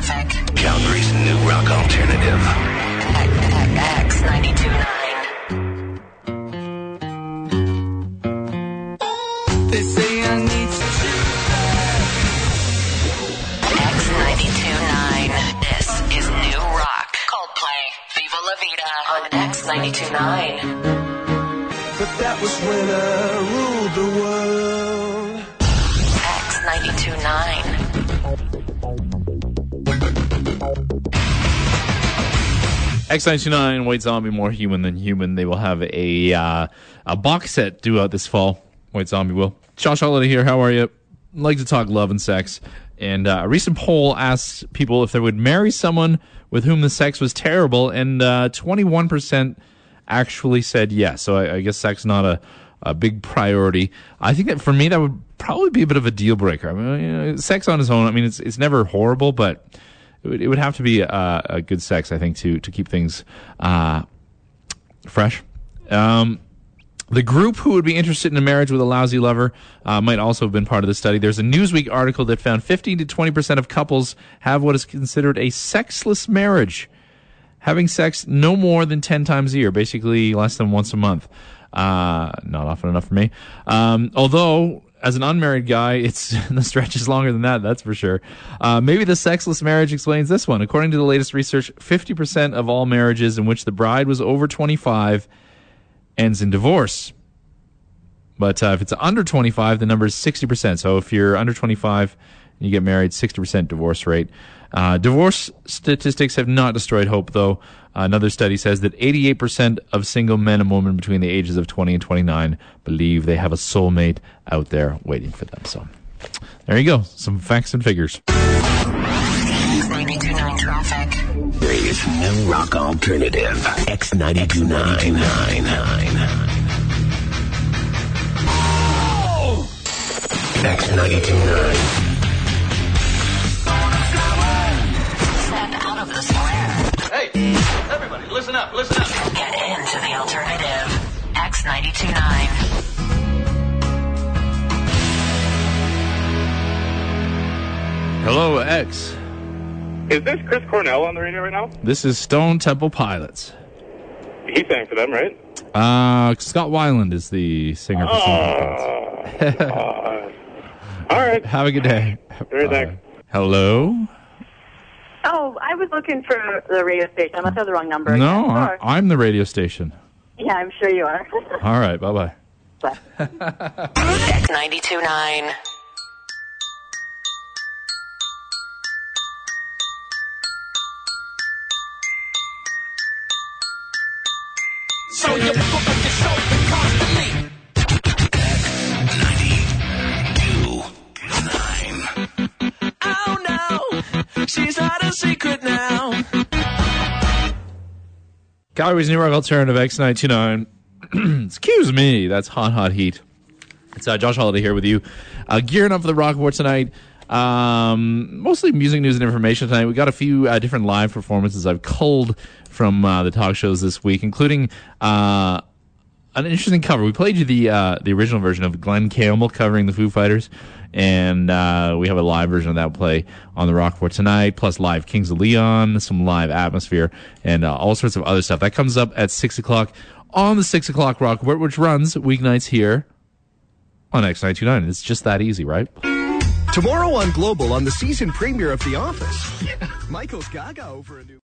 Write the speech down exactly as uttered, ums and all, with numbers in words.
traffic. Calgary's new rock alternative. X ninety-two point nine. They say I need to X ninety-two point nine. This is new rock. Coldplay. Viva La Vida on X ninety-two point nine. But that was when I ruled the world. X ninety-two point nine. X ninety-nine, White Zombie, More Human Than Human. They will have a uh, a box set due out this fall. White Zombie will. Josh Holiday here. How are you? Like to talk love and sex. And uh, a recent poll asked people if they would marry someone with whom the sex was terrible, and uh, twenty-one percent actually said yes. So I, I guess sex not a, a big priority. I think that for me that would probably be a bit of a deal breaker. I mean, you know, sex on its own, I mean, it's it's never horrible, but it would, it would have to be a, a good sex, I think, to to keep things uh, fresh. Um, the group who would be interested in a marriage with a lousy lover uh, might also have been part of the study. There's a Newsweek article that found fifteen to twenty percent of couples have what is considered a sexless marriage, having sex no more than ten times a year, basically less than once a month. Uh, not often enough for me. Um, although, as an unmarried guy, it's the stretch is longer than that, that's for sure. Uh, maybe the sexless marriage explains this one. According to the latest research, fifty percent of all marriages in which the bride was over twenty-five ends in divorce. But uh, if it's under twenty-five, the number is sixty percent. So if you're under twenty-five and you get married, sixty percent divorce rate. Uh, divorce statistics have not destroyed hope, though. Uh, another study says that eighty-eight percent of single men and women between the ages of twenty and twenty-nine believe they have a soulmate out there waiting for them. So there you go. Some facts and figures. ninety-two point nine traffic. Calgary's new rock alternative. X ninety-two point nine. X ninety-two point nine. Step out of the square. Hey, everybody, listen up, listen up. Get into the alternative. X ninety-two point nine. Hello, X. Is this Chris Cornell on the radio right now? This is Stone Temple Pilots. He sang for them, right? Uh, Scott Weiland is the singer for Stone Temple Pilots. uh, all right. Have a good day. Very thanks. Hello? Oh, I was looking for the radio station. I must have the wrong number. No, again. I, Sure. I'm the radio station. Yeah, I'm sure you are. All right, bye-bye. Bye. X ninety-two point nine. So you look like your shoulder constantly. Oh no, she's not a secret now. Calgary's New Rock Alternative, X ninety-two point nine. Excuse me, that's Hot Hot Heat. It's uh, Josh Holiday here with you. Uh, gearing up for the Rock Report tonight. Um, mostly music news and information tonight. We got a few uh, different live performances I've culled from uh, the talk shows this week, including uh, an interesting cover. We played you the uh, the original version of Glenn Campbell covering the Foo Fighters, and uh, we have a live version of that play on the Rock Report tonight, plus live Kings of Leon, some live Atmosphere, and uh, all sorts of other stuff. That comes up at six o'clock on the six o'clock Rock Report, which runs weeknights here on X ninety-two point nine. It's just that easy, right? Tomorrow on Global, on the season premiere of The Office, Michael's Gaga over a new...